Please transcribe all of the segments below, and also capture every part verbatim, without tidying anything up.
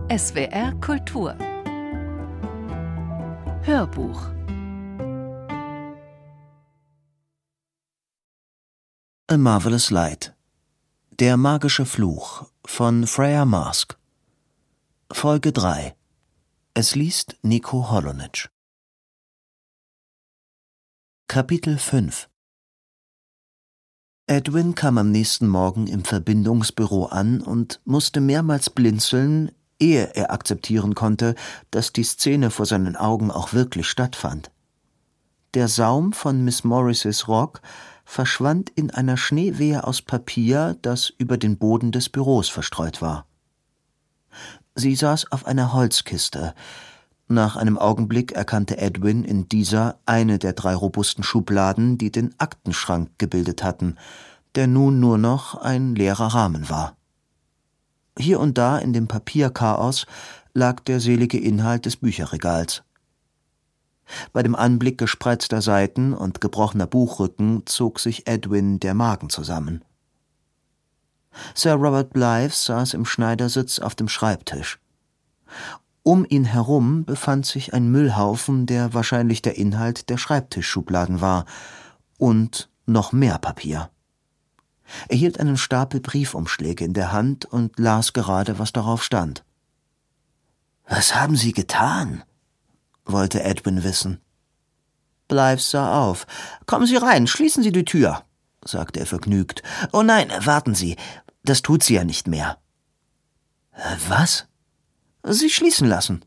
S W R Kultur Hörbuch. A Marvelous Light. Der magische Fluch von Freya Marske. Folge drei. Es liest Nico Holonitsch. Kapitel fünf. Edwin kam am nächsten Morgen im Verbindungsbüro an und musste mehrmals blinzeln, ehe er akzeptieren konnte, dass die Szene vor seinen Augen auch wirklich stattfand. Der Saum von Miss Morrises Rock verschwand in einer Schneewehe aus Papier, das über den Boden des Büros verstreut war. Sie saß auf einer Holzkiste. Nach einem Augenblick erkannte Edwin in dieser eine der drei robusten Schubladen, die den Aktenschrank gebildet hatten, der nun nur noch ein leerer Rahmen war. Hier und da in dem Papierchaos lag der selige Inhalt des Bücherregals. Bei dem Anblick gespreizter Seiten und gebrochener Buchrücken zog sich Edwin der Magen zusammen. Sir Robert Blythe saß im Schneidersitz auf dem Schreibtisch. Um ihn herum befand sich ein Müllhaufen, der wahrscheinlich der Inhalt der Schreibtischschubladen war, und noch mehr Papier. Er hielt einen Stapel Briefumschläge in der Hand und las gerade, was darauf stand. »Was haben Sie getan?« wollte Edwin wissen. Blythe sah auf. »Kommen Sie rein, schließen Sie die Tür«, sagte er vergnügt. »Oh nein, warten Sie, das tut sie ja nicht mehr.« »Was?« »Sie schließen lassen.«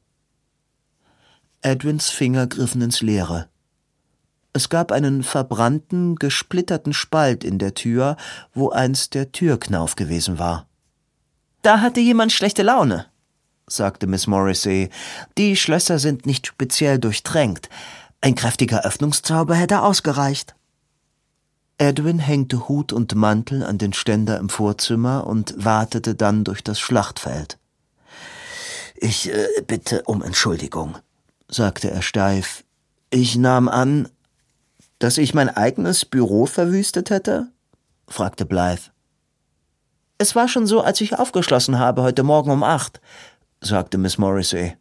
Edwins Finger griffen ins Leere. Es gab einen verbrannten, gesplitterten Spalt in der Tür, wo einst der Türknauf gewesen war. »Da hatte jemand schlechte Laune«, sagte Miss Morrissey. »Die Schlösser sind nicht speziell durchtränkt. Ein kräftiger Öffnungszauber hätte ausgereicht.« Edwin hängte Hut und Mantel an den Ständer im Vorzimmer und watete dann durch das Schlachtfeld. »Ich äh, bitte um Entschuldigung«, sagte er steif. »Ich nahm an, dass ich mein eigenes Büro verwüstet hätte?« fragte Blythe. »Es war schon so, als ich aufgeschlossen habe, heute Morgen um acht«, sagte Miss Morrissey.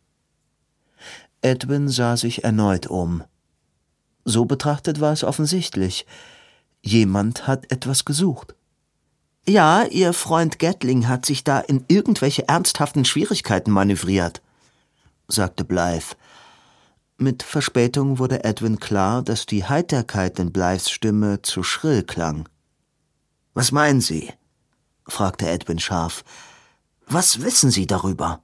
Edwin sah sich erneut um. So betrachtet war es offensichtlich. Jemand hat etwas gesucht. »Ja, Ihr Freund Gatling hat sich da in irgendwelche ernsthaften Schwierigkeiten manövriert«, sagte Blythe. Mit Verspätung wurde Edwin klar, dass die Heiterkeit in Blythes Stimme zu schrill klang. »Was meinen Sie?« fragte Edwin scharf. »Was wissen Sie darüber?«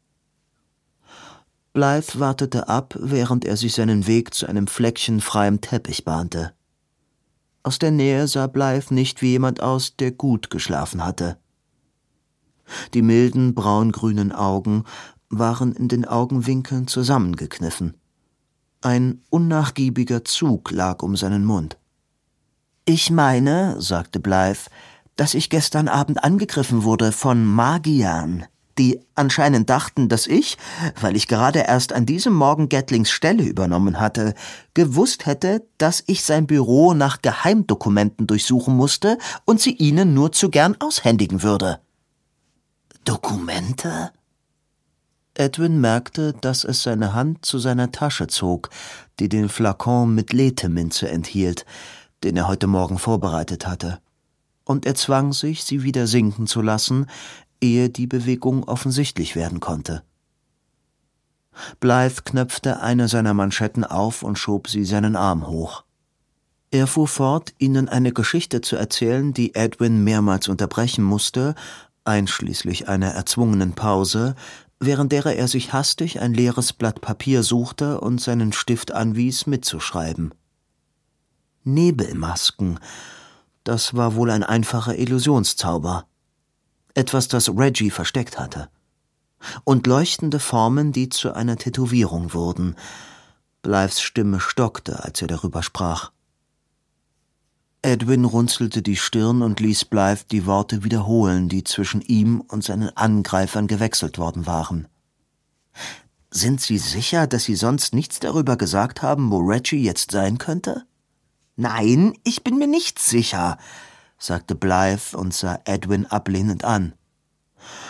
Blythe wartete ab, während er sich seinen Weg zu einem Fleckchen freiem Teppich bahnte. Aus der Nähe sah Blythe nicht wie jemand aus, der gut geschlafen hatte. Die milden, braungrünen Augen waren in den Augenwinkeln zusammengekniffen. Ein unnachgiebiger Zug lag um seinen Mund. »Ich meine«, sagte Blythe, »dass ich gestern Abend angegriffen wurde von Magiern, die anscheinend dachten, dass ich, weil ich gerade erst an diesem Morgen Gatlings Stelle übernommen hatte, gewusst hätte, dass ich sein Büro nach Geheimdokumenten durchsuchen musste und sie ihnen nur zu gern aushändigen würde.« »Dokumente?« Edwin merkte, dass es seine Hand zu seiner Tasche zog, die den Flakon mit Lethe-Minze enthielt, den er heute Morgen vorbereitet hatte, und er zwang sich, sie wieder sinken zu lassen, ehe die Bewegung offensichtlich werden konnte. Blythe knöpfte eine seiner Manschetten auf und schob sie seinen Arm hoch. Er fuhr fort, ihnen eine Geschichte zu erzählen, die Edwin mehrmals unterbrechen musste, einschließlich einer erzwungenen Pause, während derer er sich hastig ein leeres Blatt Papier suchte und seinen Stift anwies, mitzuschreiben. Nebelmasken, das war wohl ein einfacher Illusionszauber. Etwas, das Reggie versteckt hatte. Und leuchtende Formen, die zu einer Tätowierung wurden. Blythes Stimme stockte, als er darüber sprach. Edwin runzelte die Stirn und ließ Blythe die Worte wiederholen, die zwischen ihm und seinen Angreifern gewechselt worden waren. »Sind Sie sicher, dass Sie sonst nichts darüber gesagt haben, wo Reggie jetzt sein könnte?« »Nein, ich bin mir nicht sicher«, sagte Blythe und sah Edwin ablehnend an.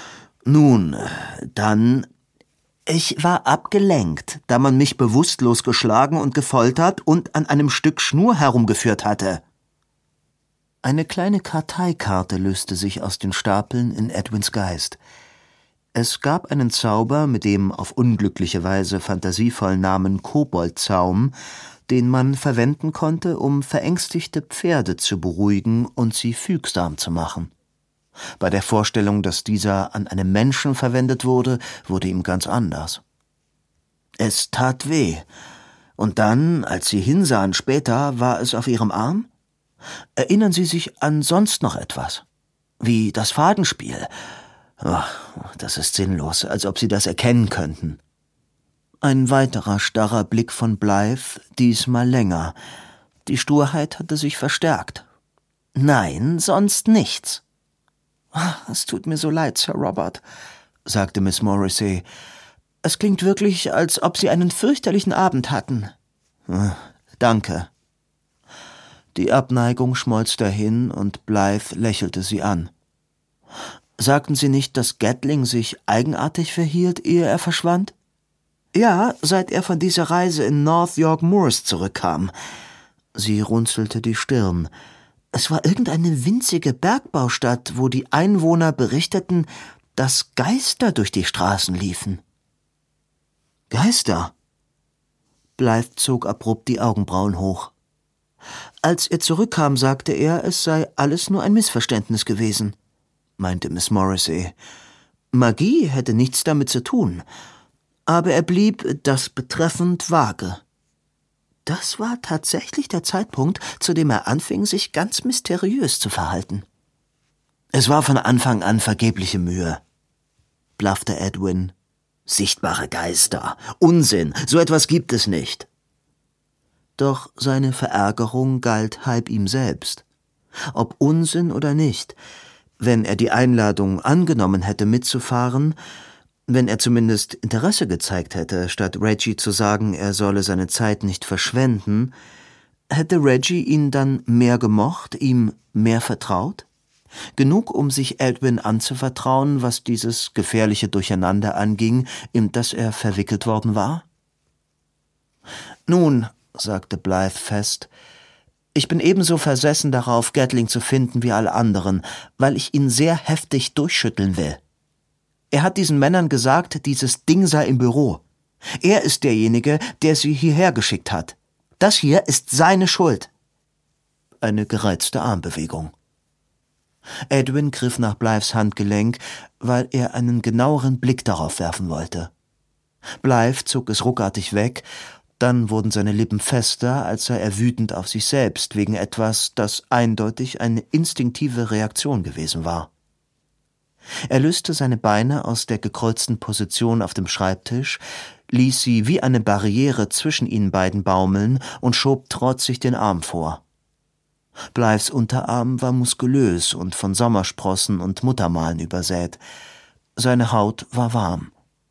Nun, dann... Ich war abgelenkt, da man mich bewusstlos geschlagen und gefoltert und an einem Stück Schnur herumgeführt hatte. Eine kleine Karteikarte löste sich aus den Stapeln in Edwins Geist. Es gab einen Zauber mit dem auf unglückliche Weise fantasievollen Namen Koboldzaum, den man verwenden konnte, um verängstigte Pferde zu beruhigen und sie fügsam zu machen. Bei der Vorstellung, dass dieser an einem Menschen verwendet wurde, wurde ihm ganz anders. Es tat weh. Und dann, als sie hinsahen später, war es auf ihrem Arm? Erinnern Sie sich an sonst noch etwas? Wie das Fadenspiel? Oh, das ist sinnlos, als ob Sie das erkennen könnten. Ein weiterer starrer Blick von Blythe, diesmal länger. Die Sturheit hatte sich verstärkt. Nein, sonst nichts. »Es tut mir so leid, Sir Robert«, sagte Miss Morrissey. »Es klingt wirklich, als ob Sie einen fürchterlichen Abend hatten.« »Danke.« Die Abneigung schmolz dahin und Blythe lächelte sie an. »Sagten Sie nicht, dass Gatling sich eigenartig verhielt, ehe er verschwand?« »Ja, seit er von dieser Reise in North York Moors zurückkam.« Sie runzelte die Stirn. Es war irgendeine winzige Bergbaustadt, wo die Einwohner berichteten, dass Geister durch die Straßen liefen. »Geister?« Blythe zog abrupt die Augenbrauen hoch. »Als er zurückkam, sagte er, es sei alles nur ein Missverständnis gewesen«, meinte Miss Morrissey. »Magie hätte nichts damit zu tun, aber er blieb das betreffend vage.« Das war tatsächlich der Zeitpunkt, zu dem er anfing, sich ganz mysteriös zu verhalten. »Es war von Anfang an vergebliche Mühe«, blaffte Edwin. »Sichtbare Geister. Unsinn. So etwas gibt es nicht.« Doch seine Verärgerung galt halb ihm selbst. Ob Unsinn oder nicht, wenn er die Einladung angenommen hätte, mitzufahren, wenn er zumindest Interesse gezeigt hätte, statt Reggie zu sagen, er solle seine Zeit nicht verschwenden, hätte Reggie ihn dann mehr gemocht, ihm mehr vertraut? Genug, um sich Edwin anzuvertrauen, was dieses gefährliche Durcheinander anging, in das er verwickelt worden war? »Nun«, sagte Blythe fest, »ich bin ebenso versessen darauf, Gatling zu finden wie alle anderen, weil ich ihn sehr heftig durchschütteln will. Er hat diesen Männern gesagt, dieses Ding sei im Büro. Er ist derjenige, der sie hierher geschickt hat. Das hier ist seine Schuld.« Eine gereizte Armbewegung. Edwin griff nach Blythes Handgelenk, weil er einen genaueren Blick darauf werfen wollte. Blythe zog es ruckartig weg, dann wurden seine Lippen fester, als sei er wütend auf sich selbst wegen etwas, das eindeutig eine instinktive Reaktion gewesen war. Er löste seine Beine aus der gekreuzten Position auf dem Schreibtisch, ließ sie wie eine Barriere zwischen ihnen beiden baumeln und schob trotzig den Arm vor. Blythes Unterarm war muskulös und von Sommersprossen und Muttermalen übersät. Seine Haut war warm.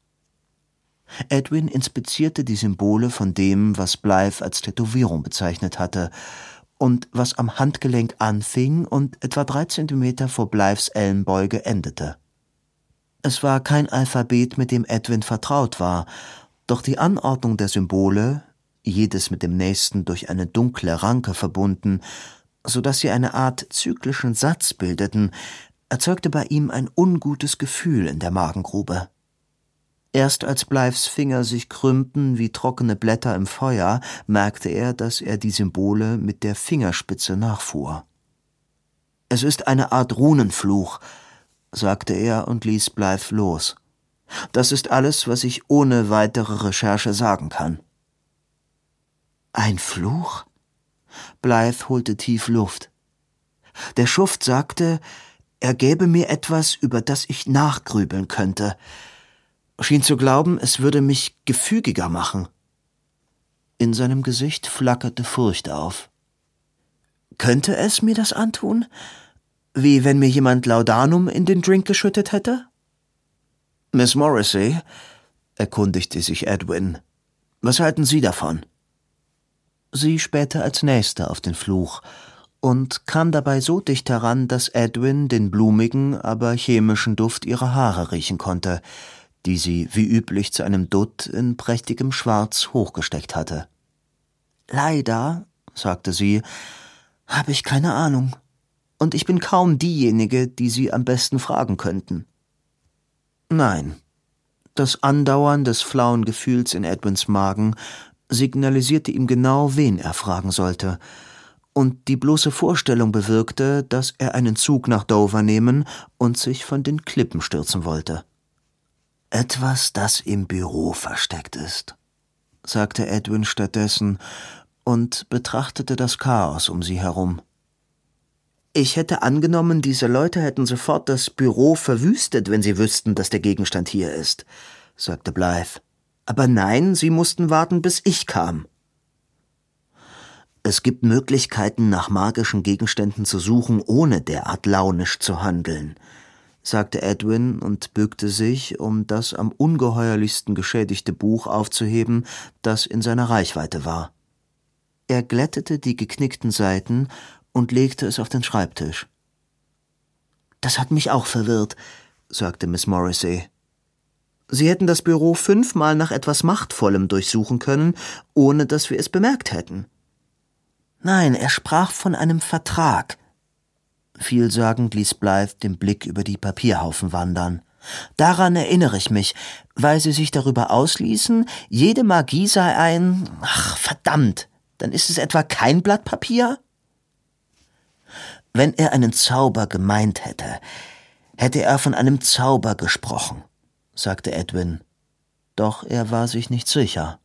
Edwin inspizierte die Symbole von dem, was Blythe als Tätowierung bezeichnet hatte, und was am Handgelenk anfing und etwa drei Zentimeter vor Blythes Ellenbeuge endete. Es war kein Alphabet, mit dem Edwin vertraut war, doch die Anordnung der Symbole, jedes mit dem nächsten durch eine dunkle Ranke verbunden, so dass sie eine Art zyklischen Satz bildeten, erzeugte bei ihm ein ungutes Gefühl in der Magengrube. Erst als Blythes Finger sich krümmten wie trockene Blätter im Feuer, merkte er, dass er die Symbole mit der Fingerspitze nachfuhr. »Es ist eine Art Runenfluch«, sagte er und ließ Blythe los. »Das ist alles, was ich ohne weitere Recherche sagen kann.« »Ein Fluch?« Blythe holte tief Luft. »Der Schuft sagte, er gäbe mir etwas, über das ich nachgrübeln könnte. Schien zu glauben, es würde mich gefügiger machen.« In seinem Gesicht flackerte Furcht auf. »Könnte es mir das antun? Wie wenn mir jemand Laudanum in den Drink geschüttet hätte?« »Miss Morrissey«, erkundigte sich Edwin, »was halten Sie davon?« Sie spähte als Nächste auf den Fluch, und kam dabei so dicht heran, dass Edwin den blumigen, aber chemischen Duft ihrer Haare riechen konnte, die sie wie üblich zu einem Dutt in prächtigem Schwarz hochgesteckt hatte. »Leider«, sagte sie, »habe ich keine Ahnung, und ich bin kaum diejenige, die Sie am besten fragen könnten.« Nein, das Andauern des flauen Gefühls in Edwins Magen signalisierte ihm genau, wen er fragen sollte, und die bloße Vorstellung bewirkte, dass er einen Zug nach Dover nehmen und sich von den Klippen stürzen wollte. »Etwas, das im Büro versteckt ist«, sagte Edwin stattdessen und betrachtete das Chaos um sie herum. »Ich hätte angenommen, diese Leute hätten sofort das Büro verwüstet, wenn sie wüssten, dass der Gegenstand hier ist«, sagte Blythe. »Aber nein, sie mussten warten, bis ich kam.« »Es gibt Möglichkeiten, nach magischen Gegenständen zu suchen, ohne derart launisch zu handeln«, sagte Edwin und bückte sich, um das am ungeheuerlichsten geschädigte Buch aufzuheben, das in seiner Reichweite war. Er glättete die geknickten Seiten und legte es auf den Schreibtisch. »Das hat mich auch verwirrt«, sagte Miss Morrissey. »Sie hätten das Büro fünfmal nach etwas Machtvollem durchsuchen können, ohne dass wir es bemerkt hätten.« »Nein, er sprach von einem Vertrag.« Vielsagend ließ Blythe den Blick über die Papierhaufen wandern. »Daran erinnere ich mich, weil Sie sich darüber ausließen, jede Magie sei ein... Ach, verdammt, dann ist es etwa kein Blatt Papier?« »Wenn er einen Zauber gemeint hätte, hätte er von einem Zauber gesprochen«, sagte Edwin. Doch er war sich nicht sicher.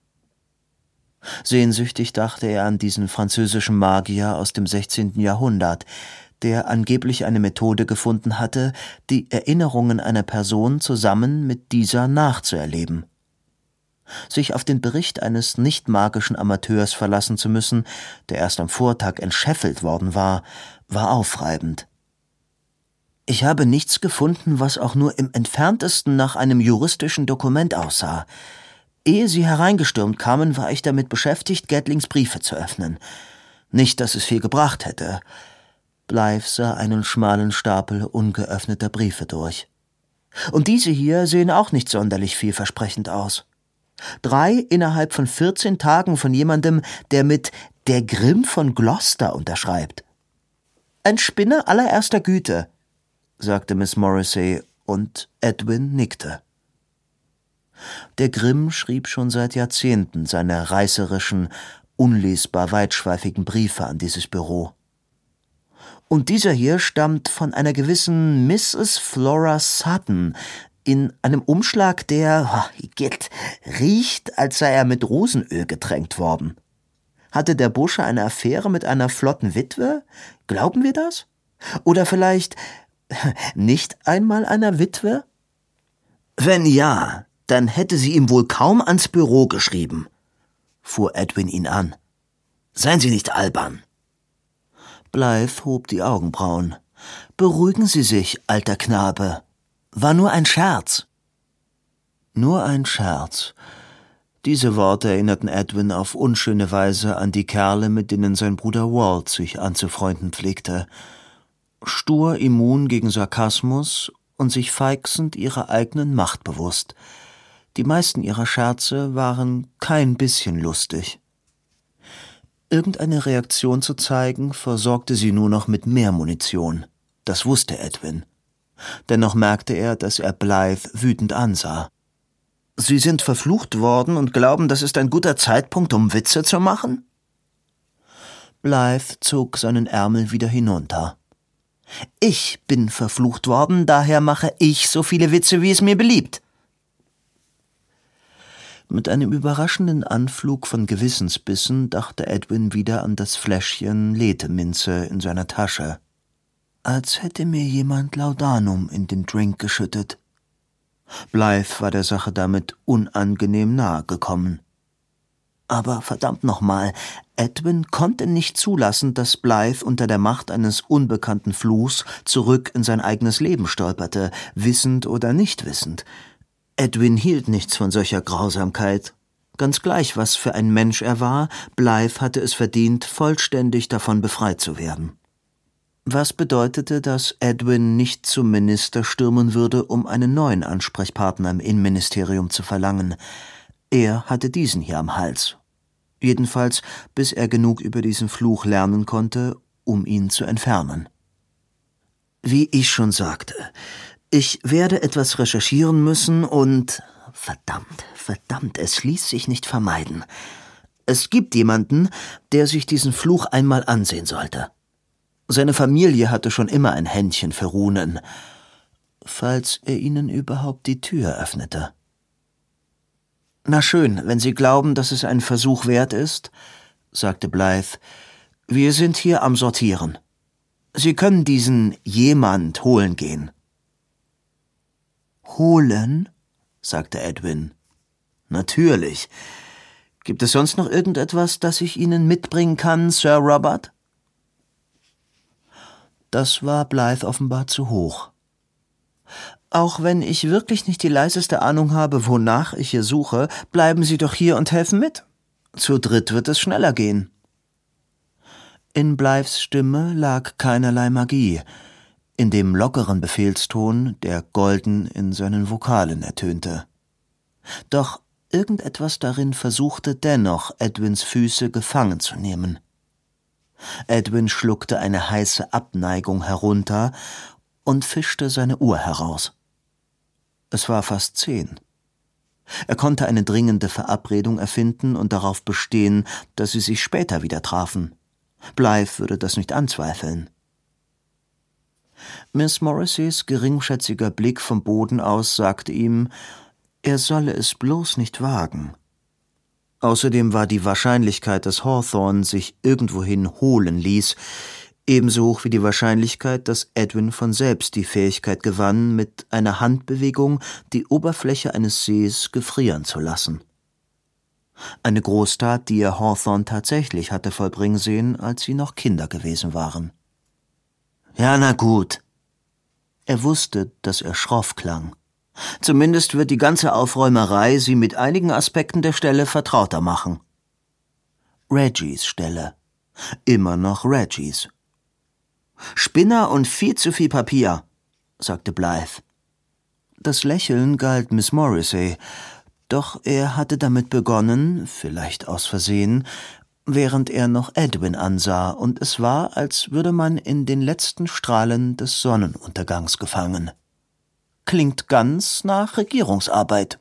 Sehnsüchtig dachte er an diesen französischen Magier aus dem sechzehnten Jahrhundert, der angeblich eine Methode gefunden hatte, die Erinnerungen einer Person zusammen mit dieser nachzuerleben. Sich auf den Bericht eines nicht-magischen Amateurs verlassen zu müssen, der erst am Vortag entschäffelt worden war, war aufreibend. »Ich habe nichts gefunden, was auch nur im entferntesten nach einem juristischen Dokument aussah. Ehe Sie hereingestürmt kamen, war ich damit beschäftigt, Gatlings Briefe zu öffnen. Nicht, dass es viel gebracht hätte.« Blythe sah einen schmalen Stapel ungeöffneter Briefe durch. »Und diese hier sehen auch nicht sonderlich vielversprechend aus. Drei innerhalb von vierzehn Tagen von jemandem, der mit »der Grimm von Gloucester« unterschreibt. »Ein Spinner allererster Güte«, sagte Miss Morrissey, und Edwin nickte. Der Grimm schrieb schon seit Jahrzehnten seine reißerischen, unlesbar weitschweifigen Briefe an dieses Büro. Und dieser hier stammt von einer gewissen Misses Flora Sutton in einem Umschlag, der, oh, Igitt, riecht, als sei er mit Rosenöl getränkt worden. Hatte der Bursche eine Affäre mit einer flotten Witwe? Glauben wir das? Oder vielleicht nicht einmal einer Witwe? Wenn ja, dann hätte sie ihm wohl kaum ans Büro geschrieben, fuhr Edwin ihn an. Seien Sie nicht albern. Blythe hob die Augenbrauen. »Beruhigen Sie sich, alter Knabe. War nur ein Scherz.« Nur ein Scherz. Diese Worte erinnerten Edwin auf unschöne Weise an die Kerle, mit denen sein Bruder Walt sich anzufreunden pflegte. Stur immun gegen Sarkasmus und sich feixend ihrer eigenen Macht bewusst. Die meisten ihrer Scherze waren kein bisschen lustig. Irgendeine Reaktion zu zeigen, versorgte sie nur noch mit mehr Munition. Das wusste Edwin. Dennoch merkte er, dass er Blythe wütend ansah. »Sie sind verflucht worden und glauben, das ist ein guter Zeitpunkt, um Witze zu machen?« Blythe zog seinen Ärmel wieder hinunter. »Ich bin verflucht worden, daher mache ich so viele Witze, wie es mir beliebt.« Mit einem überraschenden Anflug von Gewissensbissen dachte Edwin wieder an das Fläschchen Leteminze in seiner Tasche. Als hätte mir jemand Laudanum in den Drink geschüttet. Blythe war der Sache damit unangenehm nahe gekommen. Aber verdammt nochmal, Edwin konnte nicht zulassen, dass Blythe unter der Macht eines unbekannten Fluchs zurück in sein eigenes Leben stolperte, wissend oder nicht wissend. Edwin hielt nichts von solcher Grausamkeit. Ganz gleich, was für ein Mensch er war, Blythe hatte es verdient, vollständig davon befreit zu werden. Was bedeutete, dass Edwin nicht zum Minister stürmen würde, um einen neuen Ansprechpartner im Innenministerium zu verlangen. Er hatte diesen hier am Hals. Jedenfalls, bis er genug über diesen Fluch lernen konnte, um ihn zu entfernen. Wie ich schon sagte, ich werde etwas recherchieren müssen und... Verdammt, verdammt, es ließ sich nicht vermeiden. Es gibt jemanden, der sich diesen Fluch einmal ansehen sollte. Seine Familie hatte schon immer ein Händchen für Runen, falls er ihnen überhaupt die Tür öffnete. »Na schön, wenn Sie glauben, dass es einen Versuch wert ist«, sagte Blythe. »Wir sind hier am Sortieren. Sie können diesen jemand holen gehen.« »Holen?« sagte Edwin. »Natürlich. Gibt es sonst noch irgendetwas, das ich Ihnen mitbringen kann, Sir Robert?« Das war Blythe offenbar zu hoch. »Auch wenn ich wirklich nicht die leiseste Ahnung habe, wonach ich hier suche, bleiben Sie doch hier und helfen mit. Zu dritt wird es schneller gehen.« In Blythes Stimme lag keinerlei Magie, in dem lockeren Befehlston, der golden in seinen Vokalen ertönte. Doch irgendetwas darin versuchte dennoch, Edwins Füße gefangen zu nehmen. Edwin schluckte eine heiße Abneigung herunter und fischte seine Uhr heraus. Es war fast zehn. Er konnte eine dringende Verabredung erfinden und darauf bestehen, dass sie sich später wieder trafen. Blythe würde das nicht anzweifeln. Miss Morrisseys geringschätziger Blick vom Boden aus sagte ihm, er solle es bloß nicht wagen. Außerdem war die Wahrscheinlichkeit, dass Hawthorne sich irgendwohin holen ließ, ebenso hoch wie die Wahrscheinlichkeit, dass Edwin von selbst die Fähigkeit gewann, mit einer Handbewegung die Oberfläche eines Sees gefrieren zu lassen. Eine Großtat, die er Hawthorne tatsächlich hatte vollbringen sehen, als sie noch Kinder gewesen waren. »Ja, na gut.« Er wusste, dass er schroff klang. Zumindest wird die ganze Aufräumerei sie mit einigen Aspekten der Stelle vertrauter machen. Reggies Stelle. Immer noch Reggies. »Spinner und viel zu viel Papier«, sagte Blythe. Das Lächeln galt Miss Morrissey, doch er hatte damit begonnen, vielleicht aus Versehen, während er noch Edwin ansah, und es war, als würde man in den letzten Strahlen des Sonnenuntergangs gefangen. Klingt ganz nach Regierungsarbeit.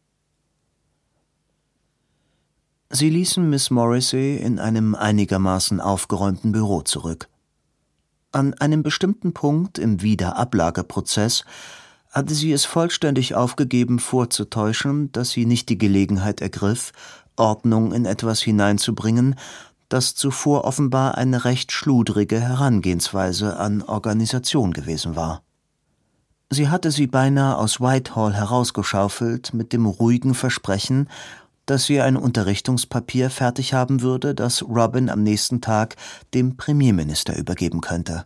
Sie ließen Miss Morrissey in einem einigermaßen aufgeräumten Büro zurück. An einem bestimmten Punkt im Wiederablageprozess hatte sie es vollständig aufgegeben, vorzutäuschen, dass sie nicht die Gelegenheit ergriff, Ordnung in etwas hineinzubringen, das zuvor offenbar eine recht schludrige Herangehensweise an Organisation gewesen war. Sie hatte sie beinahe aus Whitehall herausgeschaufelt mit dem ruhigen Versprechen, dass sie ein Unterrichtungspapier fertig haben würde, das Robin am nächsten Tag dem Premierminister übergeben könnte.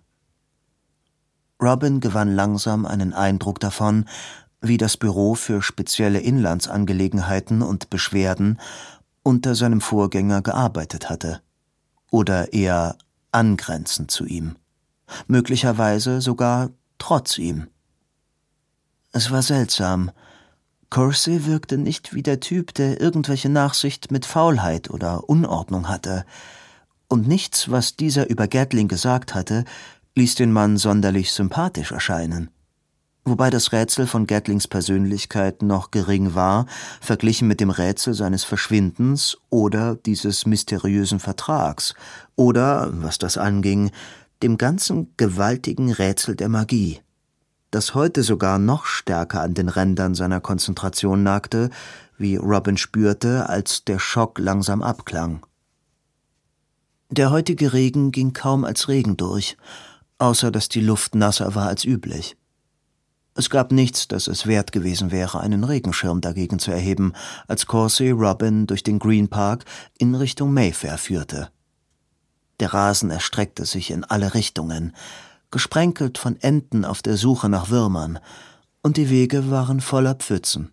Robin gewann langsam einen Eindruck davon, wie das Büro für spezielle Inlandsangelegenheiten und Beschwerden unter seinem Vorgänger gearbeitet hatte. Oder eher angrenzend zu ihm. Möglicherweise sogar trotz ihm. Es war seltsam. Corsey wirkte nicht wie der Typ, der irgendwelche Nachsicht mit Faulheit oder Unordnung hatte. Und nichts, was dieser über Gatling gesagt hatte, ließ den Mann sonderlich sympathisch erscheinen. Wobei das Rätsel von Gatlings Persönlichkeit noch gering war, verglichen mit dem Rätsel seines Verschwindens oder dieses mysteriösen Vertrags oder, was das anging, dem ganzen gewaltigen Rätsel der Magie, das heute sogar noch stärker an den Rändern seiner Konzentration nagte, wie Robin spürte, als der Schock langsam abklang. Der heutige Regen ging kaum als Regen durch, außer dass die Luft nasser war als üblich. Es gab nichts, das es wert gewesen wäre, einen Regenschirm dagegen zu erheben, als Corsey Robin durch den Green Park in Richtung Mayfair führte. Der Rasen erstreckte sich in alle Richtungen, gesprenkelt von Enten auf der Suche nach Würmern, und die Wege waren voller Pfützen.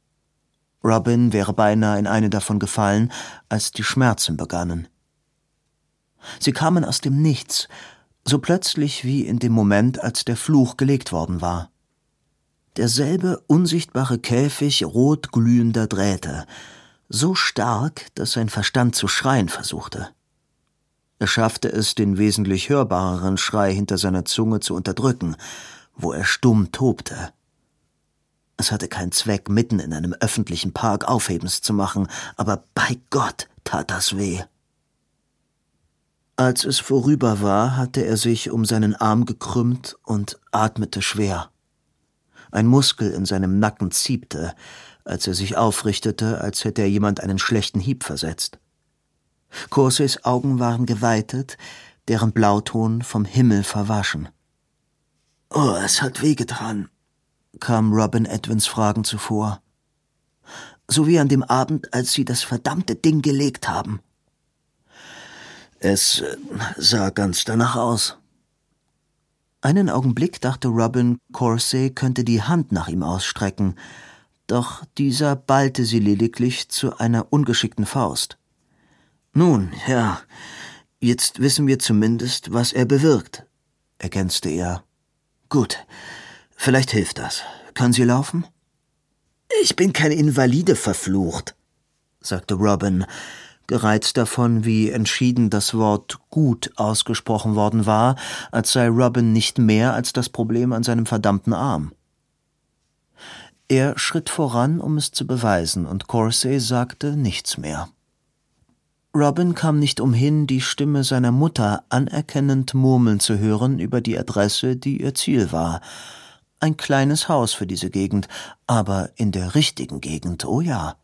Robin wäre beinahe in eine davon gefallen, als die Schmerzen begannen. Sie kamen aus dem Nichts, So plötzlich wie in dem Moment, als der Fluch gelegt worden war. Derselbe unsichtbare Käfig rot glühender Drähte, so stark, dass sein Verstand zu schreien versuchte. Er schaffte es, den wesentlich hörbareren Schrei hinter seiner Zunge zu unterdrücken, wo er stumm tobte. Es hatte keinen Zweck, mitten in einem öffentlichen Park Aufhebens zu machen, aber bei Gott tat das weh. Als es vorüber war, hatte er sich um seinen Arm gekrümmt und atmete schwer. Ein Muskel in seinem Nacken ziepte, als er sich aufrichtete, als hätte er jemand einen schlechten Hieb versetzt. Corsays Augen waren geweitet, deren Blauton vom Himmel verwaschen. »Oh, es hat wehgetan«, kam Robin Edwins Fragen zuvor. »So wie an dem Abend, als Sie das verdammte Ding gelegt haben.« Es sah ganz danach aus. Einen Augenblick dachte Robin, Corsay könnte die Hand nach ihm ausstrecken, doch dieser ballte sie lediglich zu einer ungeschickten Faust. »Nun, ja, jetzt wissen wir zumindest, was er bewirkt«, ergänzte er. »Gut, vielleicht hilft das. Können Sie laufen?« »Ich bin kein Invalide, verflucht«, sagte Robin, gereizt davon, wie entschieden das Wort »gut« ausgesprochen worden war, als sei Robin nicht mehr als das Problem an seinem verdammten Arm. Er schritt voran, um es zu beweisen, und Corsay sagte nichts mehr. Robin kam nicht umhin, die Stimme seiner Mutter anerkennend murmeln zu hören über die Adresse, die ihr Ziel war. Ein kleines Haus für diese Gegend, aber in der richtigen Gegend, oh ja.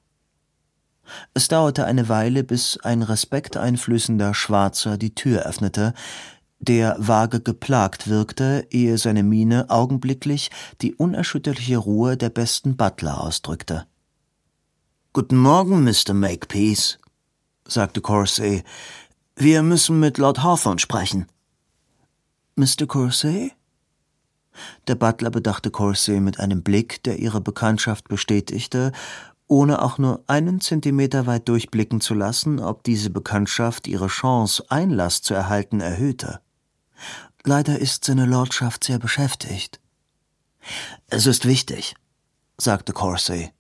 Es dauerte eine Weile, bis ein respekteinflößender Schwarzer die Tür öffnete, der vage geplagt wirkte, ehe seine Miene augenblicklich die unerschütterliche Ruhe der besten Butler ausdrückte. »Guten Morgen, Mister Makepeace«, sagte Corsay. »Wir müssen mit Lord Hawthorne sprechen.« »Mister Corsay?« Der Butler bedachte Corsay mit einem Blick, der ihre Bekanntschaft bestätigte, ohne auch nur einen Zentimeter weit durchblicken zu lassen, ob diese Bekanntschaft ihre Chance, Einlass zu erhalten, erhöhte. »Leider ist seine Lordschaft sehr beschäftigt.« »Es ist wichtig«, sagte Corsay.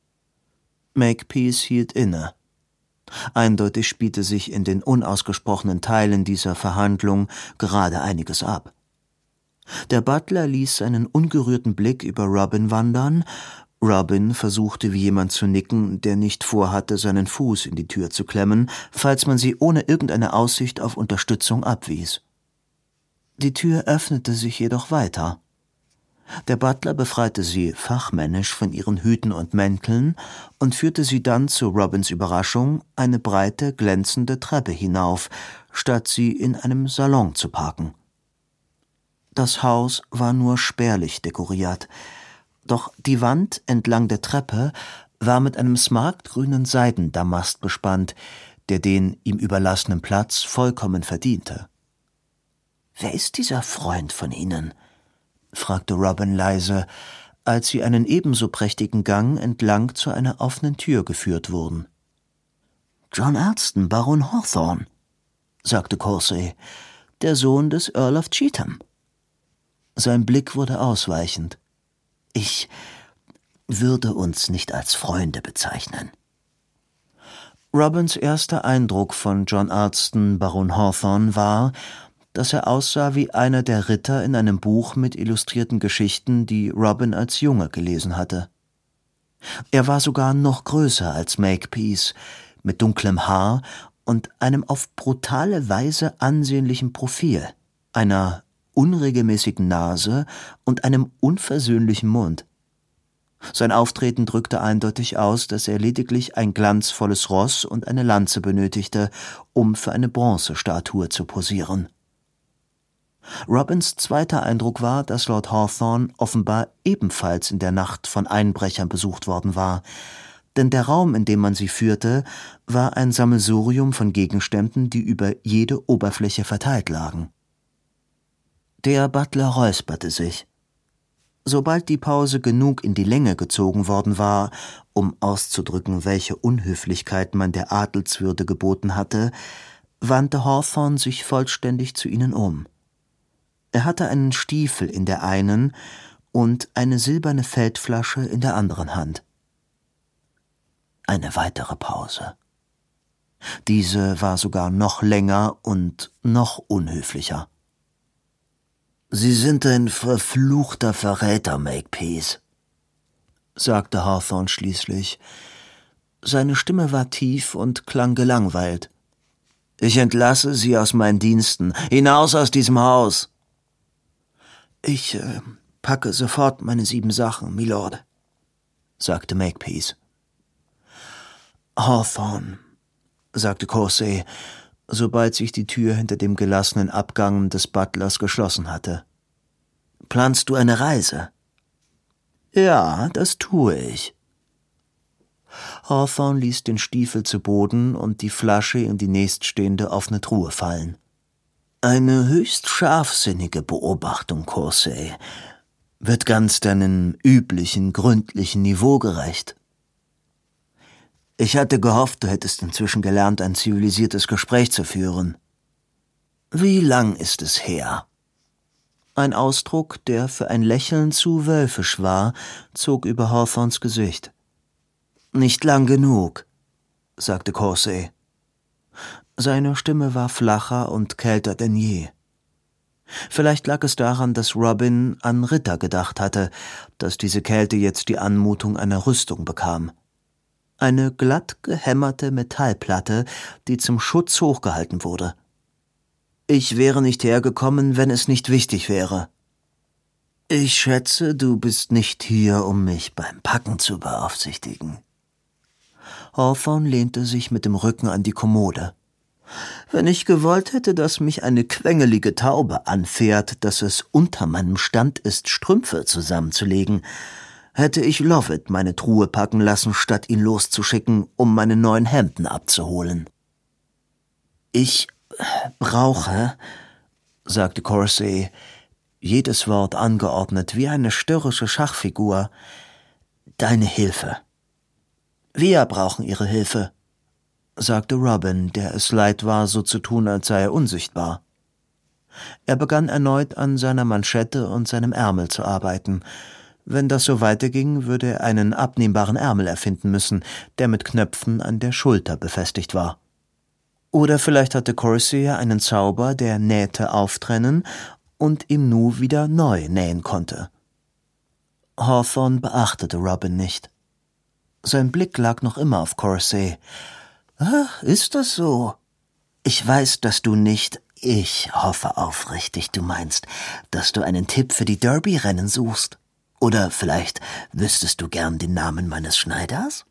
Makepeace hielt inne. Eindeutig spielte sich in den unausgesprochenen Teilen dieser Verhandlung gerade einiges ab. Der Butler ließ seinen ungerührten Blick über Robin wandern. Robin versuchte wie jemand zu nicken, der nicht vorhatte, seinen Fuß in die Tür zu klemmen, falls man sie ohne irgendeine Aussicht auf Unterstützung abwies. Die Tür öffnete sich jedoch weiter. Der Butler befreite sie fachmännisch von ihren Hüten und Mänteln und führte sie dann zu Robins Überraschung eine breite, glänzende Treppe hinauf, statt sie in einem Salon zu parken. Das Haus war nur spärlich dekoriert, doch die Wand entlang der Treppe war mit einem smaragdgrünen Seidendamast bespannt, der den ihm überlassenen Platz vollkommen verdiente. »Wer ist dieser Freund von Ihnen?« fragte Robin leise, als sie einen ebenso prächtigen Gang entlang zu einer offenen Tür geführt wurden. »John Alston, Baron Hawthorne«, sagte Corsay, »der Sohn des Earl of Cheatham.« Sein Blick wurde ausweichend. »Ich würde uns nicht als Freunde bezeichnen.« Robins erster Eindruck von John Alston, Baron Hawthorne, war, dass er aussah wie einer der Ritter in einem Buch mit illustrierten Geschichten, die Robin als Junge gelesen hatte. Er war sogar noch größer als Makepeace, mit dunklem Haar und einem auf brutale Weise ansehnlichen Profil, einer unregelmäßigen Nase und einem unversöhnlichen Mund. Sein Auftreten drückte eindeutig aus, dass er lediglich ein glanzvolles Ross und eine Lanze benötigte, um für eine Bronzestatue zu posieren. Robins zweiter Eindruck war, dass Lord Hawthorne offenbar ebenfalls in der Nacht von Einbrechern besucht worden war, denn der Raum, in dem man sie führte, war ein Sammelsurium von Gegenständen, die über jede Oberfläche verteilt lagen. Der Butler räusperte sich. Sobald die Pause genug in die Länge gezogen worden war, um auszudrücken, welche Unhöflichkeit man der Adelswürde geboten hatte, wandte Hawthorne sich vollständig zu ihnen um. Er hatte einen Stiefel in der einen und eine silberne Feldflasche in der anderen Hand. Eine weitere Pause. Diese war sogar noch länger und noch unhöflicher. »Sie sind ein verfluchter Verräter, Makepeace«, sagte Hawthorne schließlich. Seine Stimme war tief und klang gelangweilt. »Ich entlasse Sie aus meinen Diensten. Hinaus aus diesem Haus!« »Ich äh, packe sofort meine sieben Sachen, Milord«, sagte Makepeace. »Hawthorne«, sagte Corset, sobald sich die Tür hinter dem gelassenen Abgang des Butlers geschlossen hatte. »Planst du eine Reise?« »Ja, das tue ich.« Hawthorne ließ den Stiefel zu Boden und die Flasche in die nächststehende offene Truhe fallen. »Eine höchst scharfsinnige Beobachtung, Corset. Wird ganz deinem üblichen, gründlichen Niveau gerecht. Ich hatte gehofft, du hättest inzwischen gelernt, ein zivilisiertes Gespräch zu führen. Wie lang ist es her?« Ein Ausdruck, der für ein Lächeln zu wölfisch war, zog über Hawthorns Gesicht. »Nicht lang genug«, sagte Corset. Seine Stimme war flacher und kälter denn je. Vielleicht lag es daran, dass Robin an Ritter gedacht hatte, dass diese Kälte jetzt die Anmutung einer Rüstung bekam. Eine glatt gehämmerte Metallplatte, die zum Schutz hochgehalten wurde. »Ich wäre nicht hergekommen, wenn es nicht wichtig wäre.« »Ich schätze, du bist nicht hier, um mich beim Packen zu beaufsichtigen.« Hawthorne lehnte sich mit dem Rücken an die Kommode. »Wenn ich gewollt hätte, dass mich eine quengelige Taube anfährt, dass es unter meinem Stand ist, Strümpfe zusammenzulegen, hätte ich Lovett meine Truhe packen lassen, statt ihn loszuschicken, um meine neuen Hemden abzuholen.« »Ich brauche«, sagte Corset, jedes Wort angeordnet wie eine störrische Schachfigur, »deine Hilfe.« »Wir brauchen Ihre Hilfe«, sagte Robin, der es leid war, so zu tun, als sei er unsichtbar. Er begann erneut an seiner Manschette und seinem Ärmel zu arbeiten. Wenn das so weiterging, würde er einen abnehmbaren Ärmel erfinden müssen, der mit Knöpfen an der Schulter befestigt war. Oder vielleicht hatte Corsair einen Zauber, der Nähte auftrennen und im Nu wieder neu nähen konnte. Hawthorne beachtete Robin nicht. Sein Blick lag noch immer auf Corsair. »Ach, ist das so? Ich weiß, dass du nicht, ich hoffe aufrichtig, du meinst, dass du einen Tipp für die Derby-Rennen suchst. Oder vielleicht wüsstest du gern den Namen meines Schneiders?«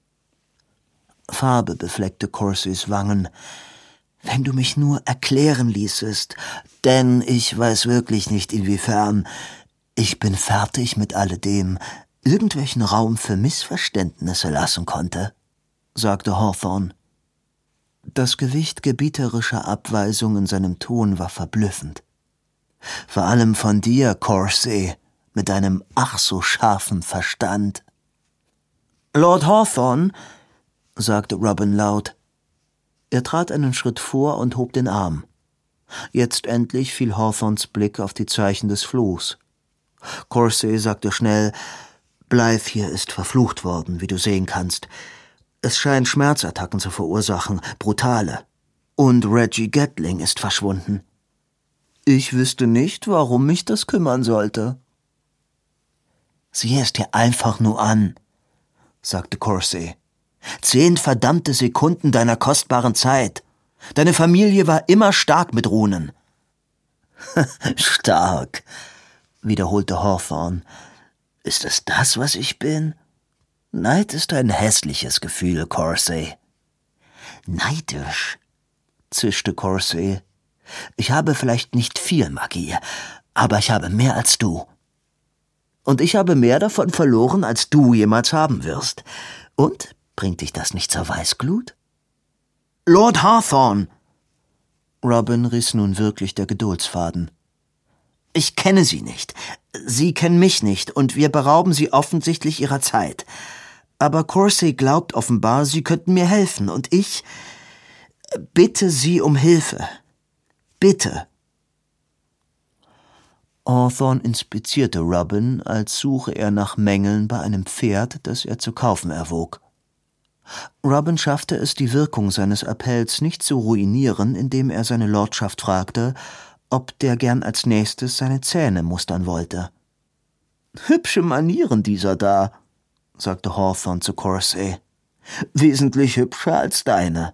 Farbe befleckte Corsairs Wangen. »Wenn du mich nur erklären ließest, denn ich weiß wirklich nicht, inwiefern. Ich bin fertig mit alledem, irgendwelchen Raum für Missverständnisse lassen konnte«, sagte Hawthorne. Das Gewicht gebieterischer Abweisung in seinem Ton war verblüffend. »Vor allem von dir, Corset, mit deinem ach so scharfen Verstand.« »Lord Hawthorne«, sagte Robin laut. Er trat einen Schritt vor und hob den Arm. Jetzt endlich fiel Hawthorns Blick auf die Zeichen des Fluchs. Corset sagte schnell, »Blythe hier ist verflucht worden, wie du sehen kannst. Es scheint Schmerzattacken zu verursachen, brutale. Und Reggie Gatling ist verschwunden. Ich wüsste nicht, warum mich das kümmern sollte.« »Sieh es dir einfach nur an«, sagte Corset. »Zehn verdammte Sekunden deiner kostbaren Zeit. Deine Familie war immer stark mit Runen.« »Stark«, wiederholte Hawthorne. »Ist es das, was ich bin? Neid ist ein hässliches Gefühl, Corset.« »Neidisch«, zischte Corset. »Ich habe vielleicht nicht viel Magie, aber ich habe mehr als du. Und ich habe mehr davon verloren, als du jemals haben wirst. Und bringt dich das nicht zur Weißglut?« »Lord Hawthorne!« Robin riss nun wirklich der Geduldsfaden. »Ich kenne Sie nicht. Sie kennen mich nicht, und wir berauben Sie offensichtlich Ihrer Zeit. Aber Corset glaubt offenbar, Sie könnten mir helfen, und ich bitte Sie um Hilfe. Bitte.« Hawthorne inspizierte Robin, als suche er nach Mängeln bei einem Pferd, das er zu kaufen erwog. Robin schaffte es, die Wirkung seines Appells nicht zu ruinieren, indem er seine Lordschaft fragte, ob der gern als nächstes seine Zähne mustern wollte. »Hübsche Manieren dieser da«, sagte Hawthorne zu Corsey. »Wesentlich hübscher als deine.«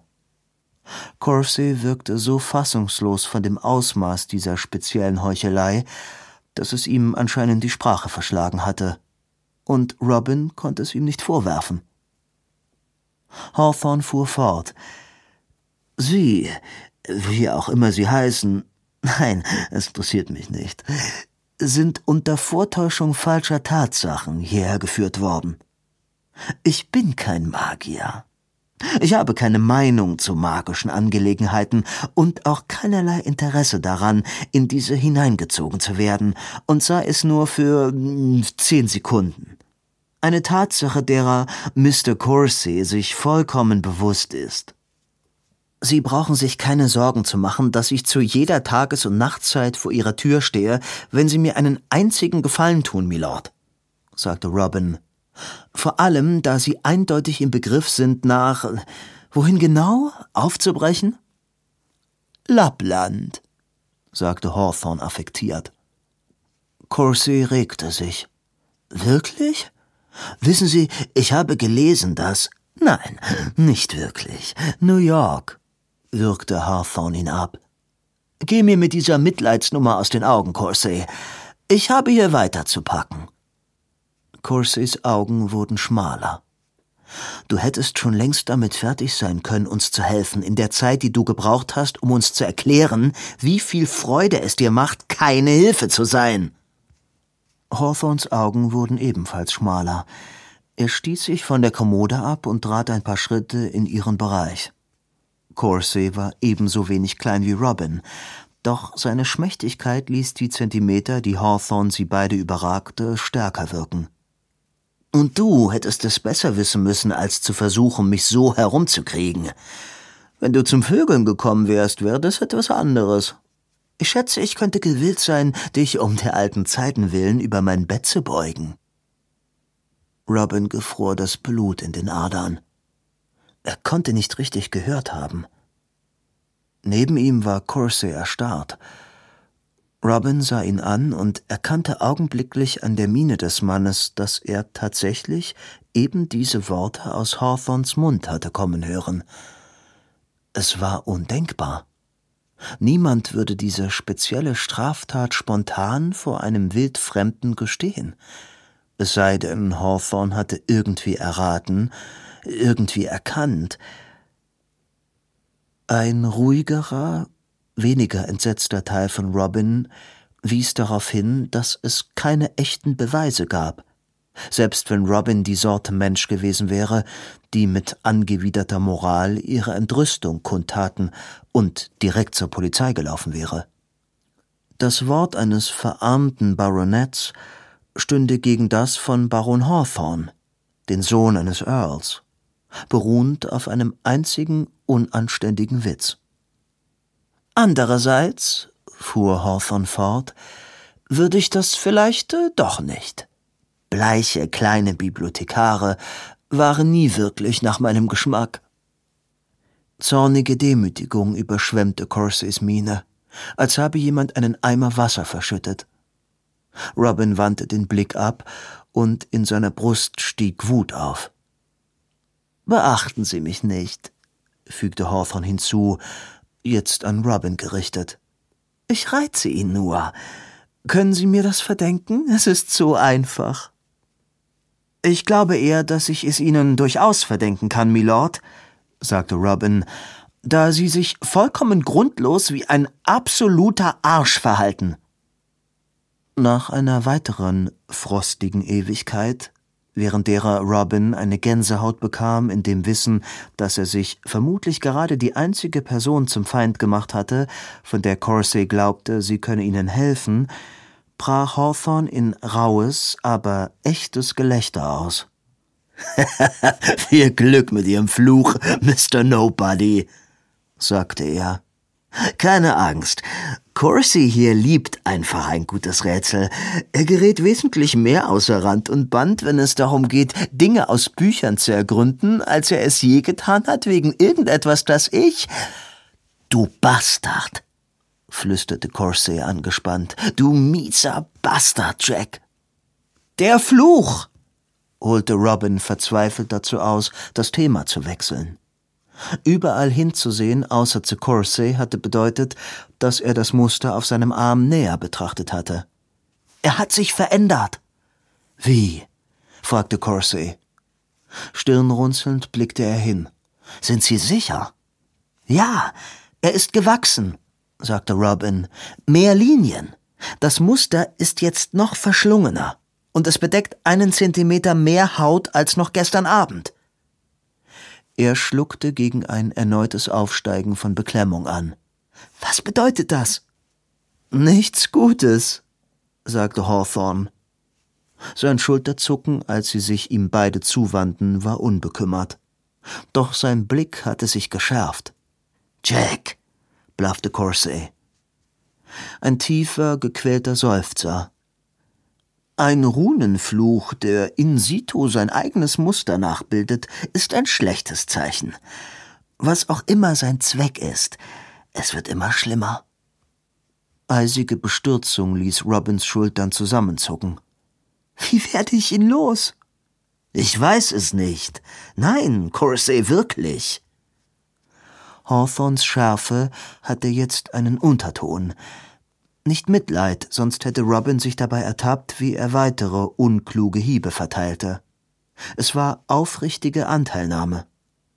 Corsey wirkte so fassungslos von dem Ausmaß dieser speziellen Heuchelei, dass es ihm anscheinend die Sprache verschlagen hatte. Und Robin konnte es ihm nicht vorwerfen. Hawthorne fuhr fort. »Sie, wie auch immer Sie heißen, nein, es interessiert mich nicht, sind unter Vortäuschung falscher Tatsachen hierher geführt worden. Ich bin kein Magier. Ich habe keine Meinung zu magischen Angelegenheiten und auch keinerlei Interesse daran, in diese hineingezogen zu werden, und sei es nur für zehn Sekunden. Eine Tatsache, derer Mister Corsey sich vollkommen bewusst ist. Sie brauchen sich keine Sorgen zu machen, dass ich zu jeder Tages- und Nachtzeit vor Ihrer Tür stehe, wenn Sie mir einen einzigen Gefallen tun, Milord«, sagte Robin. »Vor allem, da Sie eindeutig im Begriff sind, nach... wohin genau? Aufzubrechen?« »Lappland«, sagte Hawthorne affektiert. Corsey regte sich. »Wirklich? Wissen Sie, ich habe gelesen, dass...« »Nein, nicht wirklich. New York«, würgte Hawthorne ihn ab. »Geh mir mit dieser Mitleidsnummer aus den Augen, Corsey. Ich habe hier weiterzupacken.« Corseys Augen wurden schmaler. »Du hättest schon längst damit fertig sein können, uns zu helfen, in der Zeit, die du gebraucht hast, um uns zu erklären, wie viel Freude es dir macht, keine Hilfe zu sein.« Hawthornes Augen wurden ebenfalls schmaler. Er stieß sich von der Kommode ab und trat ein paar Schritte in ihren Bereich. Corsey war ebenso wenig klein wie Robin, doch seine Schmächtigkeit ließ die Zentimeter, die Hawthorne sie beide überragte, stärker wirken. »Und du hättest es besser wissen müssen, als zu versuchen, mich so herumzukriegen. Wenn du zum Vögeln gekommen wärst, wäre das etwas anderes. Ich schätze, ich könnte gewillt sein, dich um der alten Zeiten willen über mein Bett zu beugen.« Robin gefror das Blut in den Adern. Er konnte nicht richtig gehört haben. Neben ihm war Corsey erstarrt. Robin sah ihn an und erkannte augenblicklich an der Miene des Mannes, dass er tatsächlich eben diese Worte aus Hawthornes Mund hatte kommen hören. Es war undenkbar. Niemand würde diese spezielle Straftat spontan vor einem Wildfremden gestehen. Es sei denn, Hawthorne hatte irgendwie erraten, irgendwie erkannt. Ein ruhigerer, weniger entsetzter Teil von Robin wies darauf hin, dass es keine echten Beweise gab, selbst wenn Robin die Sorte Mensch gewesen wäre, die mit angewiderter Moral ihre Entrüstung kundtaten und direkt zur Polizei gelaufen wäre. Das Wort eines verarmten Baronets stünde gegen das von Baron Hawthorne, den Sohn eines Earls, beruhend auf einem einzigen unanständigen Witz. »Andererseits«, fuhr Hawthorne fort, »würde ich das vielleicht äh, doch nicht. Bleiche kleine Bibliothekare waren nie wirklich nach meinem Geschmack.« Zornige Demütigung überschwemmte Corseys Miene, als habe jemand einen Eimer Wasser verschüttet. Robin wandte den Blick ab, und in seiner Brust stieg Wut auf. »Beachten Sie mich nicht«, fügte Hawthorne hinzu, jetzt an Robin gerichtet. »Ich reize ihn nur. Können Sie mir das verdenken? Es ist so einfach.« »Ich glaube eher, dass ich es Ihnen durchaus verdenken kann, Milord«, sagte Robin, »da Sie sich vollkommen grundlos wie ein absoluter Arsch verhalten.« Nach einer weiteren frostigen Ewigkeit, während derer Robin eine Gänsehaut bekam in dem Wissen, dass er sich vermutlich gerade die einzige Person zum Feind gemacht hatte, von der Corsey glaubte, sie könne ihnen helfen, brach Hawthorne in rauhes, aber echtes Gelächter aus. »Viel Glück mit Ihrem Fluch, Mister Nobody«, sagte er. »Keine Angst, Corsi hier liebt einfach ein gutes Rätsel. Er gerät wesentlich mehr außer Rand und Band, wenn es darum geht, Dinge aus Büchern zu ergründen, als er es je getan hat, wegen irgendetwas, das ich... »Du Bastard«, flüsterte Corsi angespannt. »Du mieser Bastard, Jack!« »Der Fluch«, holte Robin verzweifelt dazu aus, das Thema zu wechseln. Überall hinzusehen, außer zu Corsi, hatte bedeutet, dass er das Muster auf seinem Arm näher betrachtet hatte. »Er hat sich verändert.« »Wie?« fragte Corsi. Stirnrunzelnd blickte er hin. »Sind Sie sicher?« »Ja, er ist gewachsen«, sagte Robin. »Mehr Linien. Das Muster ist jetzt noch verschlungener. Und es bedeckt einen Zentimeter mehr Haut als noch gestern Abend.« Er schluckte gegen ein erneutes Aufsteigen von Beklemmung an. »Was bedeutet das?« »Nichts Gutes«, sagte Hawthorne. Sein Schulterzucken, als sie sich ihm beide zuwandten, war unbekümmert. Doch sein Blick hatte sich geschärft. »Jack«, blaffte Corsi. Ein tiefer, gequälter Seufzer. Ein Runenfluch, der in situ sein eigenes Muster nachbildet, ist ein schlechtes Zeichen. Was auch immer sein Zweck ist, es wird immer schlimmer. Eisige Bestürzung ließ Robins Schultern zusammenzucken. »Wie werde ich ihn los?« »Ich weiß es nicht. Nein, Corsi, wirklich.« Hawthorns Schärfe hatte jetzt einen Unterton. Nicht Mitleid, sonst hätte Robin sich dabei ertappt, wie er weitere unkluge Hiebe verteilte. Es war aufrichtige Anteilnahme.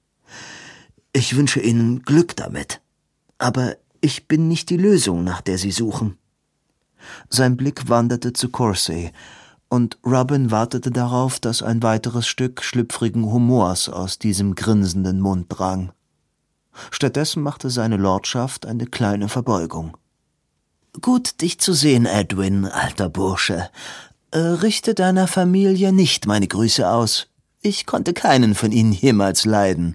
»Ich wünsche Ihnen Glück damit. Aber ich bin nicht die Lösung, nach der Sie suchen.« Sein Blick wanderte zu Corsi, und Robin wartete darauf, dass ein weiteres Stück schlüpfrigen Humors aus diesem grinsenden Mund drang. Stattdessen machte seine Lordschaft eine kleine Verbeugung. »Gut, dich zu sehen, Edwin, alter Bursche. Äh, richte deiner Familie nicht meine Grüße aus. Ich konnte keinen von ihnen jemals leiden.«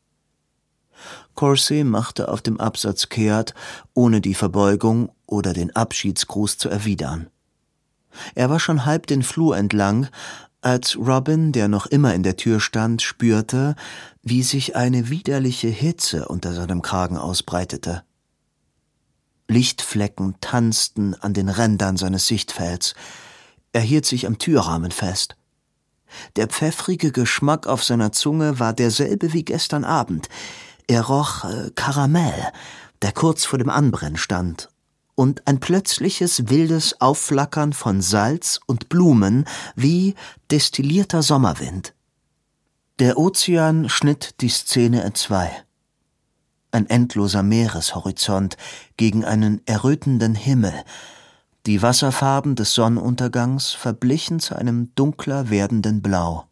Corsi machte auf dem Absatz kehrt, ohne die Verbeugung oder den Abschiedsgruß zu erwidern. Er war schon halb den Flur entlang, als Robin, der noch immer in der Tür stand, spürte, wie sich eine widerliche Hitze unter seinem Kragen ausbreitete. Lichtflecken tanzten an den Rändern seines Sichtfelds. Er hielt sich am Türrahmen fest. Der pfeffrige Geschmack auf seiner Zunge war derselbe wie gestern Abend. Er roch äh, Karamell, der kurz vor dem Anbrennen stand, und ein plötzliches wildes Aufflackern von Salz und Blumen wie destillierter Sommerwind. Der Ozean schnitt die Szene entzwei. Ein endloser Meereshorizont gegen einen errötenden Himmel. Die Wasserfarben des Sonnenuntergangs verblichen zu einem dunkler werdenden Blau.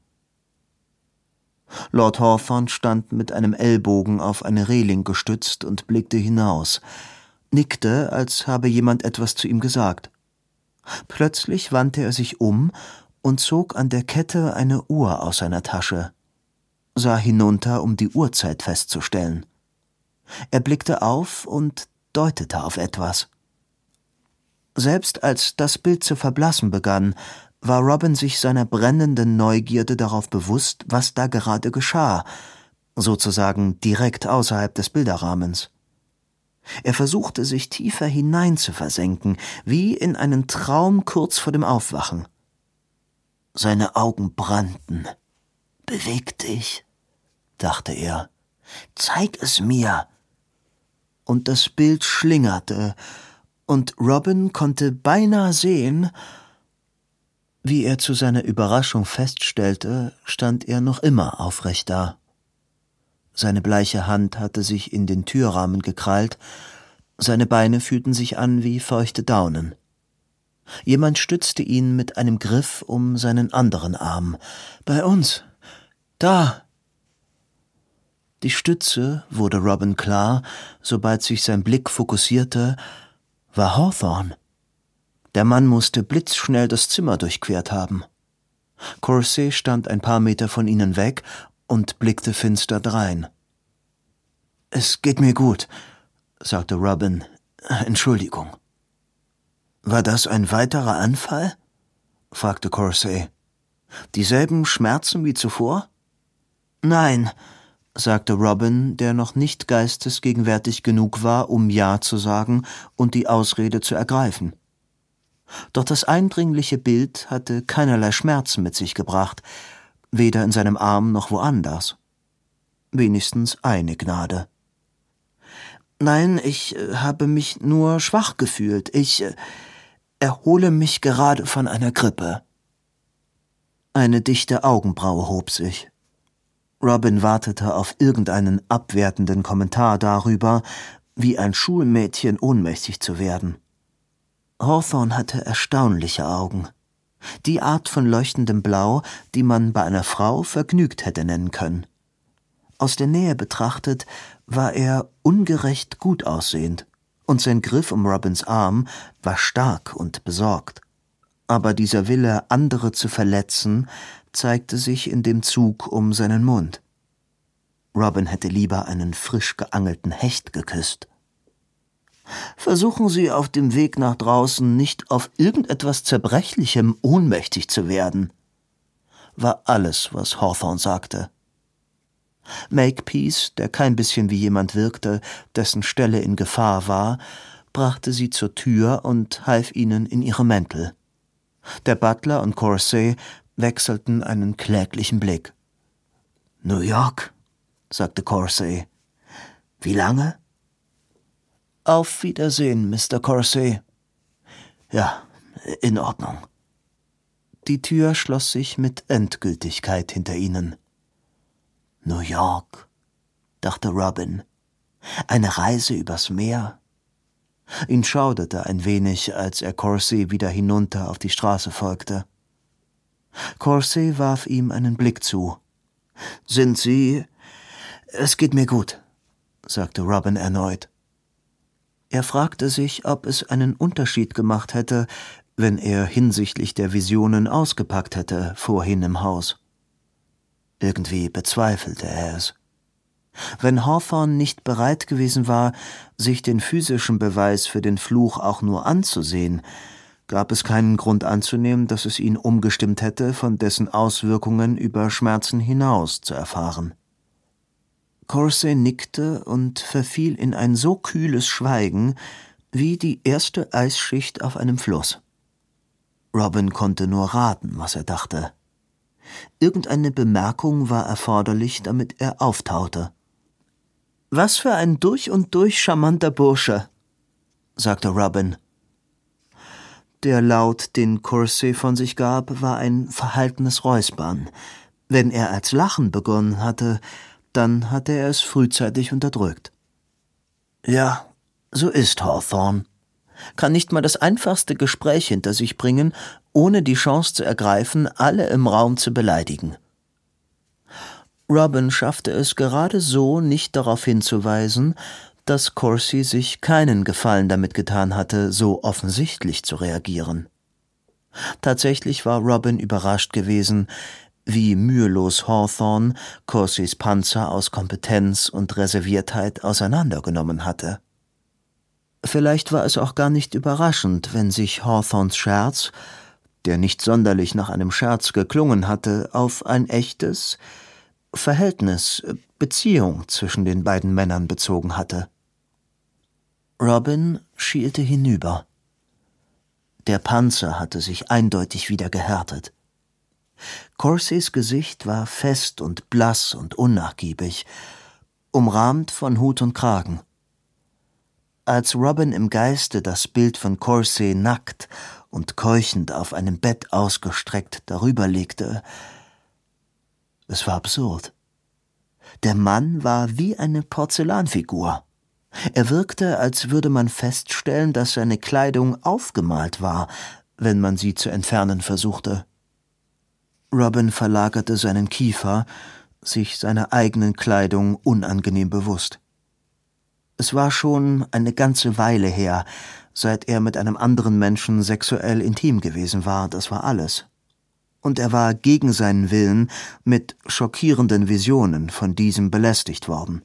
Lord Hawthorne stand mit einem Ellbogen auf eine Reling gestützt und blickte hinaus, nickte, als habe jemand etwas zu ihm gesagt. Plötzlich wandte er sich um und zog an der Kette eine Uhr aus seiner Tasche, sah hinunter, um die Uhrzeit festzustellen. Er blickte auf und deutete auf etwas. Selbst als das Bild zu verblassen begann, war Robin sich seiner brennenden Neugierde darauf bewusst, was da gerade geschah, sozusagen direkt außerhalb des Bilderrahmens. Er versuchte, sich tiefer hinein zu versenken, wie in einen Traum kurz vor dem Aufwachen. Seine Augen brannten. »Beweg dich«, dachte er. »Zeig es mir.« Und das Bild schlingerte, und Robin konnte beinahe sehen. Wie er zu seiner Überraschung feststellte, stand er noch immer aufrecht da. Seine bleiche Hand hatte sich in den Türrahmen gekrallt, seine Beine fühlten sich an wie feuchte Daunen. Jemand stützte ihn mit einem Griff um seinen anderen Arm. »Bei uns! Da!« Die Stütze, wurde Robin klar, sobald sich sein Blick fokussierte, war Hawthorne. Der Mann musste blitzschnell das Zimmer durchquert haben. Corsi stand ein paar Meter von ihnen weg und blickte finster drein. »Es geht mir gut«, sagte Robin. »Entschuldigung.« »War das ein weiterer Anfall?« fragte Corset. »Dieselben Schmerzen wie zuvor?« »Nein«, sagte Robin, der noch nicht geistesgegenwärtig genug war, um Ja zu sagen und die Ausrede zu ergreifen. Doch das eindringliche Bild hatte keinerlei Schmerzen mit sich gebracht, weder in seinem Arm noch woanders. Wenigstens eine Gnade. »Nein, ich äh, habe mich nur schwach gefühlt. Ich äh, erhole mich gerade von einer Grippe.« Eine dichte Augenbraue hob sich. Robin wartete auf irgendeinen abwertenden Kommentar darüber, wie ein Schulmädchen ohnmächtig zu werden. Hawthorne hatte erstaunliche Augen. Die Art von leuchtendem Blau, die man bei einer Frau vergnügt hätte nennen können. Aus der Nähe betrachtet war er ungerecht gut aussehend, und sein Griff um Robins Arm war stark und besorgt. Aber dieser Wille, andere zu verletzen, zeigte sich in dem Zug um seinen Mund. Robin hätte lieber einen frisch geangelten Hecht geküsst. »Versuchen Sie auf dem Weg nach draußen nicht auf irgendetwas Zerbrechlichem ohnmächtig zu werden«, war alles, was Hawthorne sagte. Makepeace, der kein bisschen wie jemand wirkte, dessen Stelle in Gefahr war, brachte sie zur Tür und half ihnen in ihre Mäntel. Der Butler und Corset wechselten einen kläglichen Blick. »New York«, sagte Corset. »Wie lange?« »Auf Wiedersehen, Mister Corset.« »Ja, in Ordnung.« Die Tür schloss sich mit Endgültigkeit hinter ihnen. »New York«, dachte Robin. »Eine Reise übers Meer?« Ihn schauderte ein wenig, als er Corset wieder hinunter auf die Straße folgte. Corset warf ihm einen Blick zu. »Sind Sie...« »Es geht mir gut«, sagte Robin erneut. Er fragte sich, ob es einen Unterschied gemacht hätte, wenn er hinsichtlich der Visionen ausgepackt hätte, vorhin im Haus. Irgendwie bezweifelte er es. Wenn Hawthorne nicht bereit gewesen war, sich den physischen Beweis für den Fluch auch nur anzusehen, gab es keinen Grund anzunehmen, dass es ihn umgestimmt hätte, von dessen Auswirkungen über Schmerzen hinaus zu erfahren. Corset nickte und verfiel in ein so kühles Schweigen wie die erste Eisschicht auf einem Fluss. Robin konnte nur raten, was er dachte. Irgendeine Bemerkung war erforderlich, damit er auftaute. »Was für ein durch und durch charmanter Bursche«, sagte Robin. Der Laut, den Corset von sich gab, war ein verhaltenes Räuspern. Wenn er als Lachen begonnen hatte, dann hatte er es frühzeitig unterdrückt. »Ja, so ist Hawthorne. Kann nicht mal das einfachste Gespräch hinter sich bringen, ohne die Chance zu ergreifen, alle im Raum zu beleidigen.« Robin schaffte es gerade so, nicht darauf hinzuweisen, dass Corset sich keinen Gefallen damit getan hatte, so offensichtlich zu reagieren. Tatsächlich war Robin überrascht gewesen, wie mühelos Hawthorne Corsets Panzer aus Kompetenz und Reserviertheit auseinandergenommen hatte. Vielleicht war es auch gar nicht überraschend, wenn sich Hawthornes Scherz, der nicht sonderlich nach einem Scherz geklungen hatte, auf ein echtes Verhältnis, Beziehung zwischen den beiden Männern bezogen hatte. Robin schielte hinüber. Der Panzer hatte sich eindeutig wieder gehärtet. Corsets Gesicht war fest und blass und unnachgiebig, umrahmt von Hut und Kragen. Als Robin im Geiste das Bild von Corset nackt und keuchend auf einem Bett ausgestreckt darüberlegte, es war absurd. Der Mann war wie eine Porzellanfigur. Er wirkte, als würde man feststellen, dass seine Kleidung aufgemalt war, wenn man sie zu entfernen versuchte. Robin verlagerte seinen Kiefer, sich seiner eigenen Kleidung unangenehm bewusst. Es war schon eine ganze Weile her, seit er mit einem anderen Menschen sexuell intim gewesen war, das war alles. Und er war gegen seinen Willen mit schockierenden Visionen von diesem belästigt worden.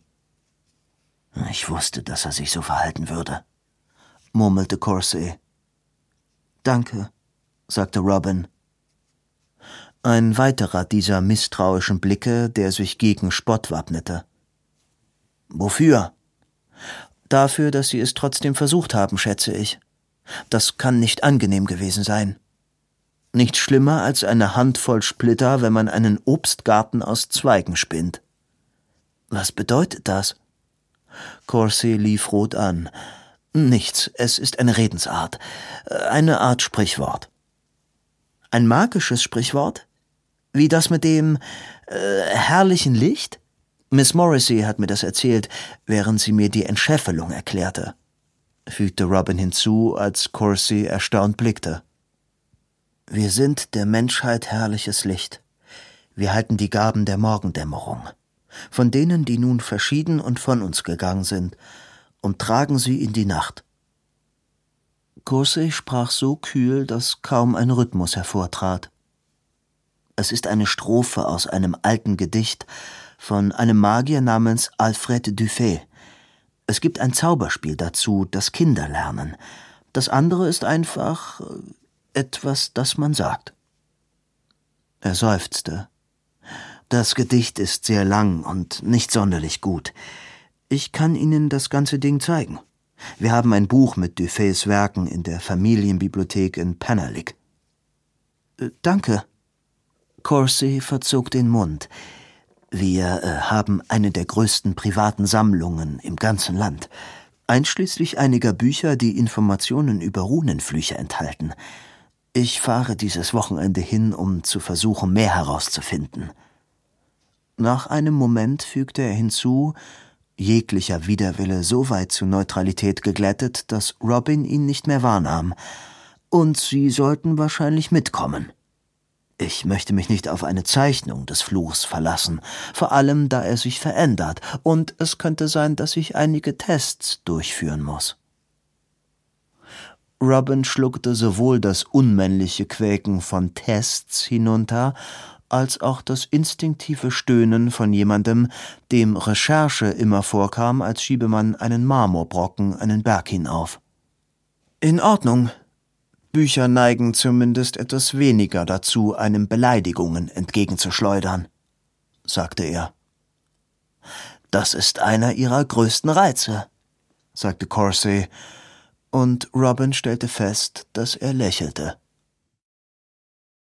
»Ich wusste, dass er sich so verhalten würde«, murmelte Corset. »Danke«, sagte Robin. Ein weiterer dieser misstrauischen Blicke, der sich gegen Spott wappnete. »Wofür?« »Dafür, dass Sie es trotzdem versucht haben, schätze ich. Das kann nicht angenehm gewesen sein. Nicht schlimmer als eine Handvoll Splitter, wenn man einen Obstgarten aus Zweigen spinnt.« »Was bedeutet das?« Corsi lief rot an. »Nichts, es ist eine Redensart. Eine Art Sprichwort.« »Ein magisches Sprichwort? Wie das mit dem äh, herrlichen Licht?« »Miss Morrissey hat mir das erzählt, während sie mir die Entschäffelung erklärte«, fügte Robin hinzu, als Corsi erstaunt blickte. »Wir sind der Menschheit herrliches Licht. Wir halten die Gaben der Morgendämmerung, von denen, die nun verschieden und von uns gegangen sind, und tragen sie in die Nacht.« Corsi sprach so kühl, dass kaum ein Rhythmus hervortrat. Es ist eine Strophe aus einem alten Gedicht von einem Magier namens Alfred Dufay. Es gibt ein Zauberspiel dazu, das Kinder lernen. Das andere ist einfach etwas, das man sagt. Er seufzte. »Das Gedicht ist sehr lang und nicht sonderlich gut. Ich kann Ihnen das ganze Ding zeigen. Wir haben ein Buch mit Dufays Werken in der Familienbibliothek in Pennerlik.« Äh, »Danke.« Corsi verzog den Mund. »Wir äh, haben eine der größten privaten Sammlungen im ganzen Land, einschließlich einiger Bücher, die Informationen über Runenflüche enthalten. Ich fahre dieses Wochenende hin, um zu versuchen, mehr herauszufinden.« Nach einem Moment fügte er hinzu, jeglicher Widerwille so weit zu Neutralität geglättet, dass Robin ihn nicht mehr wahrnahm. »Und Sie sollten wahrscheinlich mitkommen. Ich möchte mich nicht auf eine Zeichnung des Fluchs verlassen, vor allem da er sich verändert, und es könnte sein, dass ich einige Tests durchführen muss.« Robin schluckte sowohl das unmännliche Quäken von Tests hinunter, als auch das instinktive Stöhnen von jemandem, dem Recherche immer vorkam, als schiebe man einen Marmorbrocken einen Berg hinauf. »In Ordnung. Bücher neigen zumindest etwas weniger dazu, einem Beleidigungen entgegenzuschleudern«, sagte er. »Das ist einer ihrer größten Reize«, sagte Corsi, und Robin stellte fest, dass er lächelte.